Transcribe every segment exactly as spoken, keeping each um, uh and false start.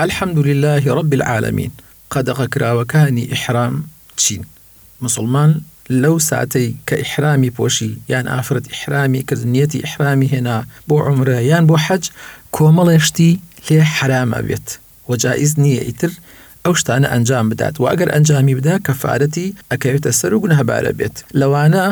الحمد لله رب العالمين. قەدەغە کراوەکانی ئیحرام چین؟ مسلمان لەو ساتەی کە ئیحرامی پۆشی یان ئافرەت ئیحرامی کرد، نیەتی ئیحرامی هێنا بۆ عومرە یان بۆ حەج، کۆمەڵێشتی لێ حرامە بێت و جائز نییە ئیتر ئەو شتانە ئەنجام بدات، و ئەگەر ئەنجامی بدا کەفارەتی ئەکەوێتە سەر و گونەهبارە بێت. لەوانە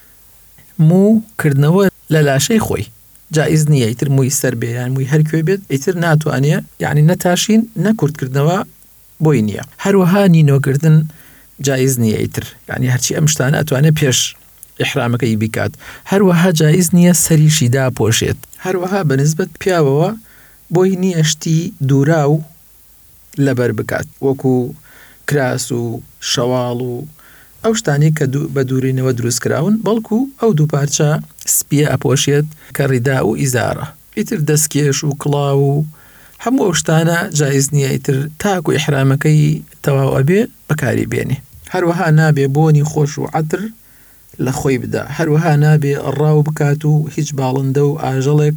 مو کردنەوە لە لاشەی خۆی جائز نییە ئیتر مووی سەر بێ یان مووی هەرکوێ بێت، ئیتر ناتوانێ، یعنی نەتاشین نەکوردکردنەوە بۆی نییە. هەروەها نینۆکردن جائز نییە ئیتر، یعنی هەرچی ئەم شتانە ئەتوانێت پێش ئیحرامەکەی بیکات. هەروەها جائز نییە سەریشی داپۆشێت. هەروەها بەنسبەت پیاوەوە بۆی نییە شتی دووراو لەبەر بکات، وەکو کراس و شەواڵ و ئەو شتانی کە بە دوورینەوە دروست کراون، بەڵکو ئەو دوو پارچە سپیە ئەپۆشێت کە ڕیدا و ئیزارە. ئیتر دەستکێش و کڵاو و هەموو ئەو شتانە جائز نییە ئیتر تاکو ئیحرامەکەی تەواو ئەبێ بەکاری بێنێ. هەروەها نابێ بۆنی خۆش و عەتر لە خۆی بدا. هەروەها نابێ ڕاو بکات و هیچ باڵندە و ئاژەڵێک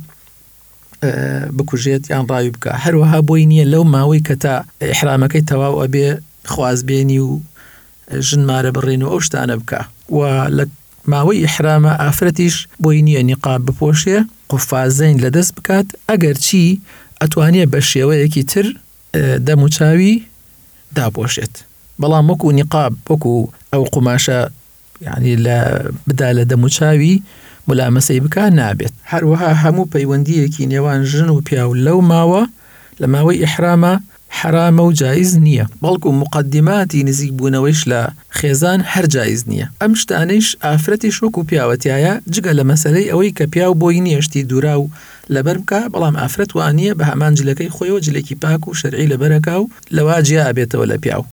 بکوژێت یان ڕاوی بکە. هەروەها بۆی نییە لەو ماوەی کە تا ئیحرامەکەی تەواو ئەبێ خوازبێنی و ژنمارە بڕێن و ئەو شتانە بکە. و لە ماوەی ئیحرامە ئافرەتیش بۆی نییە نیقاب بپۆشێ، قوفازەین لەدەست بکات، ئەگەر چی ئەتوانێ بە شێوەیەکی تر دەم و چاوی داپۆشێت. بەڵام وەکو نیقاب وەکو ئەو قوماشە یعنی لە بدا لە دەم و چاوی ملامەسەی بکە نابێت. هەروەها هەموو پەیوەندیەکی نێوان ژن و پیاو لەو ماوە لە ماوەی ئیحرامە حرامە و جائز نییە، بەڵکو مقدماتی نزیک بوونەوەیش لە خێزان هەر جائز نییە. ئەم شتانەیش ئافرەتیش وەکو پیاوەتیایە، جگە لە مەسەلەی ئەوەی کە پیاو بۆی نییە شتی دوورا و لەبەر بکە، بەڵام ئافرەت وانییە بە هەمان جلەکەی خۆیەوە جلێکی پاک و شەرعی لەبەرەکە و لەوا جیا ئەبێتەوە لە پیاو.